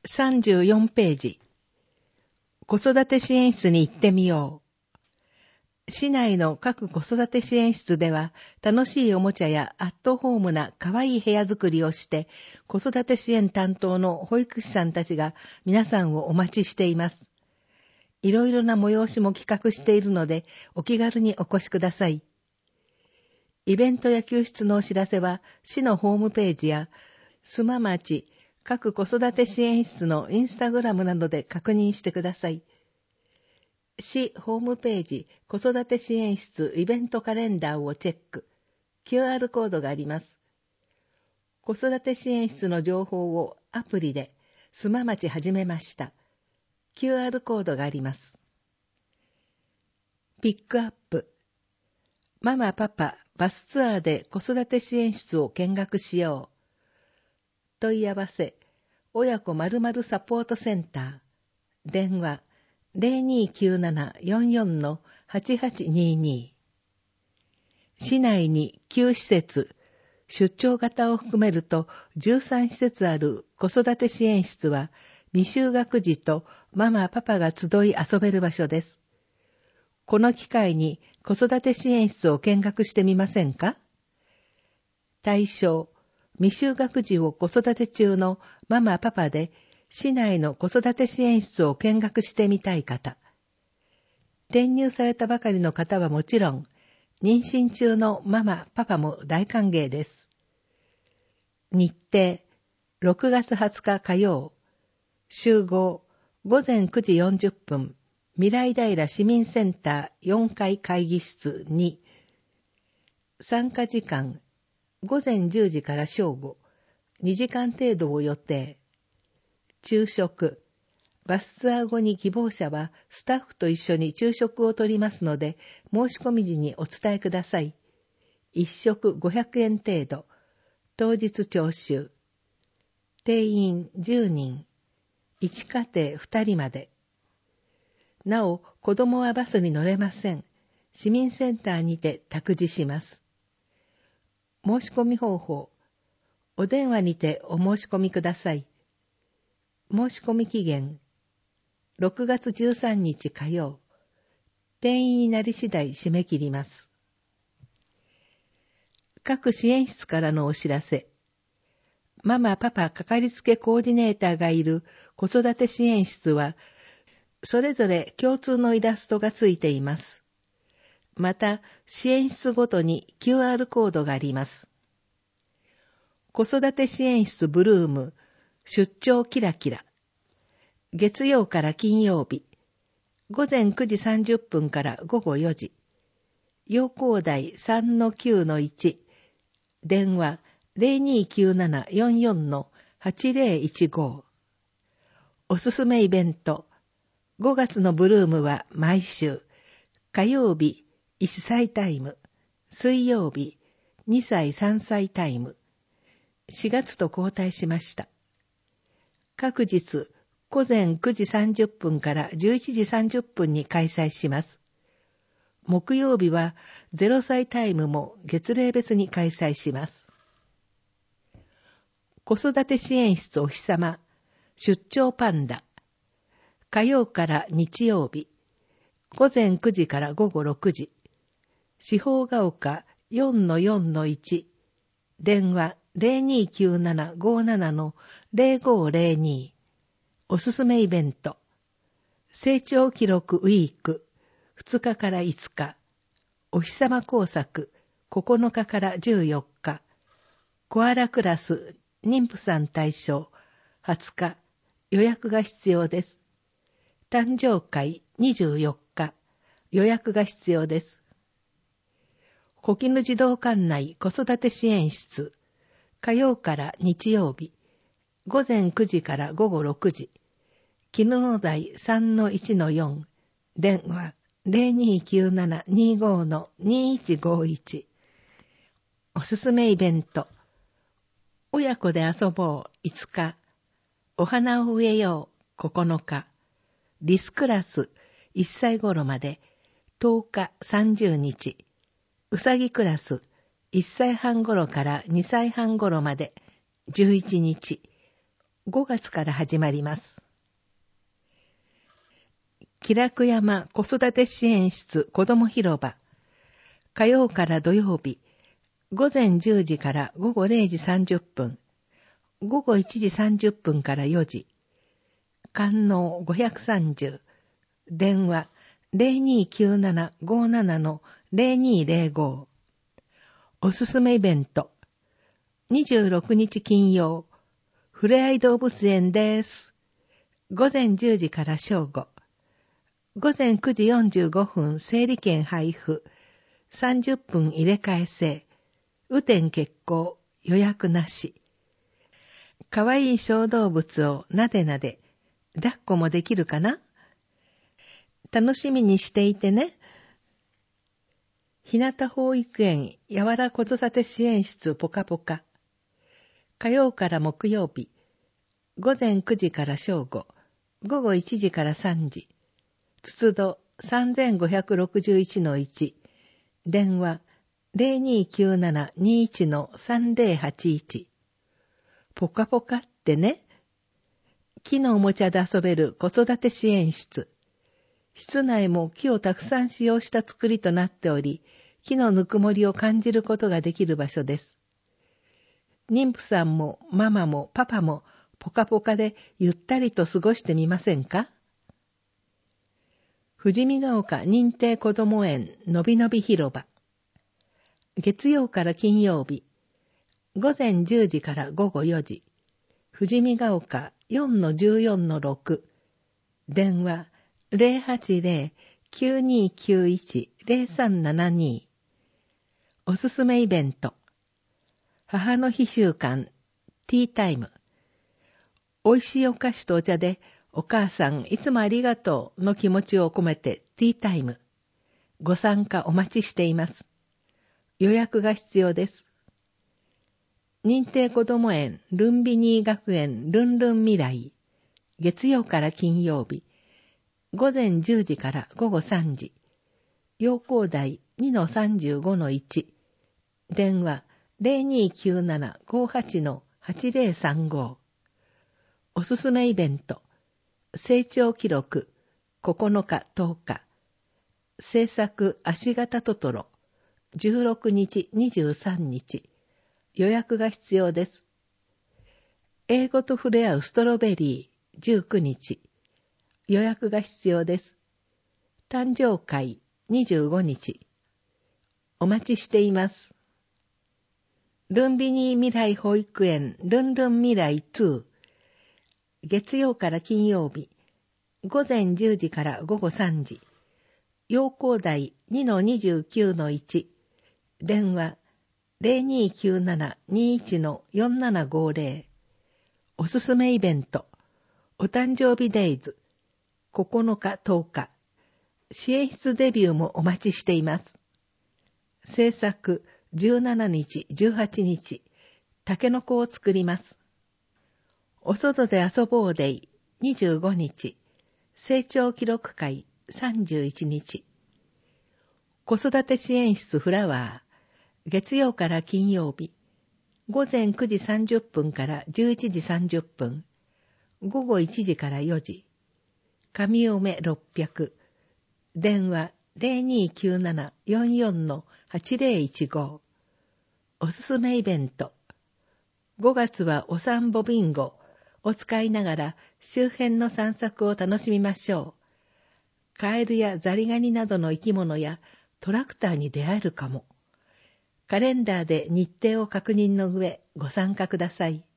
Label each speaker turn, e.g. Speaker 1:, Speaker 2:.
Speaker 1: 34ページ。子育て支援室に行ってみよう。市内の各子育て支援室では、楽しいおもちゃやアットホームな可愛い部屋作りをして、子育て支援担当の保育士さんたちが皆さんをお待ちしています。いろいろな催しも企画しているので、お気軽にお越しください。イベントや救出のお知らせは、市のホームページや、須磨町各子育て支援室のインスタグラムなどで確認してください。市ホームページ子育て支援室イベントカレンダーをチェック。QR コードがあります。子育て支援室の情報をアプリで須磨町始めました。QR コードがあります。ピックアップ。ママパパバスツアーで子育て支援室を見学しよう。問い合わせ、親子〇〇サポートセンター。電話、0297-44-8822。市内に9施設、出張型を含めると13施設ある子育て支援室は、未就学児とママパパが集い遊べる場所です。この機会に子育て支援室を見学してみませんか？対象、未就学児を子育て中のママパパで、市内の子育て支援室を見学してみたい方。転入されたばかりの方はもちろん、妊娠中のママパパも大歓迎です。日程、6月20日火曜。集合、午前9時40分。未来平市民センター4階会議室2。参加時間、午前10時から正午、2時間程度を予定。昼食、バスツアー後に希望者はスタッフと一緒に昼食をとりますので、申し込み時にお伝えください。1食500円程度、当日徴収。定員10人、1家庭2人まで。なお、子供はバスに乗れません。市民センターにて託児します。申し込み方法。お電話にてお申し込みください。申し込み期限。6月13日火曜。定員になり次第締め切ります。各支援室からのお知らせ。ママパパかかりつけコーディネーターがいる子育て支援室は、それぞれ共通のイラストがついています。また、支援室ごとに QR コードがあります。子育て支援室ブルーム、出張キラキラ。月曜から金曜日、午前9時30分から午後4時。要項台 3-9-1。電話 0297-44-8015。おすすめイベント。5月のブルームは毎週。火曜日、1歳タイム。水曜日、2歳3歳タイム。4月と交代しました。各日、午前9時30分から11時30分に開催します。木曜日は0歳タイムも月齢別に開催します。子育て支援室お日様、出張パンダ。火曜から日曜日、午前9時から午後6時。四方ヶ丘 4-4-1。電話0297-57-0502。おすすめイベント。成長記録ウィーク。2日から5日。お日様工作。9日から14日。コアラクラス。妊婦さん対象。20日。予約が必要です。誕生会24日。予約が必要です。小絹児童館内子育て支援室。火曜から日曜日。午前9時から午後6時。絹の台 3-1-4。電話 0297-25-2151。おすすめイベント。親子で遊ぼう5日。お花を植えよう9日。リスクラス1歳頃まで10日30日。うさぎクラス1歳半頃から2歳半頃まで11日。 5月から始まります。気楽山子育て支援室子ども広場。火曜から土曜日、午前10時から午後0時30分、午後1時30分から4時。観音530、電話 029757-0205。おすすめイベント。26日金曜、ふれあい動物園です。午前10時から正午。午前9時45分整理券配布。30分入れ替え制。雨天決行。予約なし。かわいい小動物をなでなで。抱っこもできるかな？楽しみにしていてね。ひなた保育園やわら子育て支援室ぽかぽか。火曜から木曜日。午前9時から正午。午後1時から3時。つつど 3561-1。電話 0297-21-3081。ぽかぽかってね。木のおもちゃで遊べる子育て支援室。室内も木をたくさん使用した作りとなっており、木のぬくもりを感じることができる場所です。妊婦さんもママもパパもポカポカでゆったりと過ごしてみませんか？富士見ヶ丘認定こども園のびのび広場。月曜から金曜日。午前10時から午後4時。富士見ヶ丘 4-14-6。電話 080-9291-0372。おすすめイベント。母の日週間ティータイム。おいしいお菓子とお茶でお母さんいつもありがとうの気持ちを込めてティータイム。ご参加お待ちしています。予約が必要です。認定こども園ルンビニー学園ルンルン未来。月曜から金曜日。午前10時から午後3時。陽光台 2-35-1。電話 0297-58-8035。おすすめイベント。成長記録9日10日。制作足型トトロ16日23日。予約が必要です。英語と触れ合うストロベリー19日。予約が必要です。誕生会25日。お待ちしています。ルンビニー未来保育園ルンルン未来2。月曜から金曜日。午前10時から午後3時。陽光台 2-29-1。電話 0297-21-4750。おすすめイベント。お誕生日デイズ。9日10日。支援室デビューもお待ちしています。制作17日18日。タケノコを作ります。お外で遊ぼうデイ25日。成長記録会31日。子育て支援室フラワー。月曜から金曜日。午前9時30分から11時30分。午後1時から4時。上尾目600。電話 0297-44-8015。おすすめイベント。5月はお散歩ビンゴを使いながら周辺の散策を楽しみましょう。カエルやザリガニなどの生き物やトラクターに出会えるかも。カレンダーで日程を確認の上ご参加ください。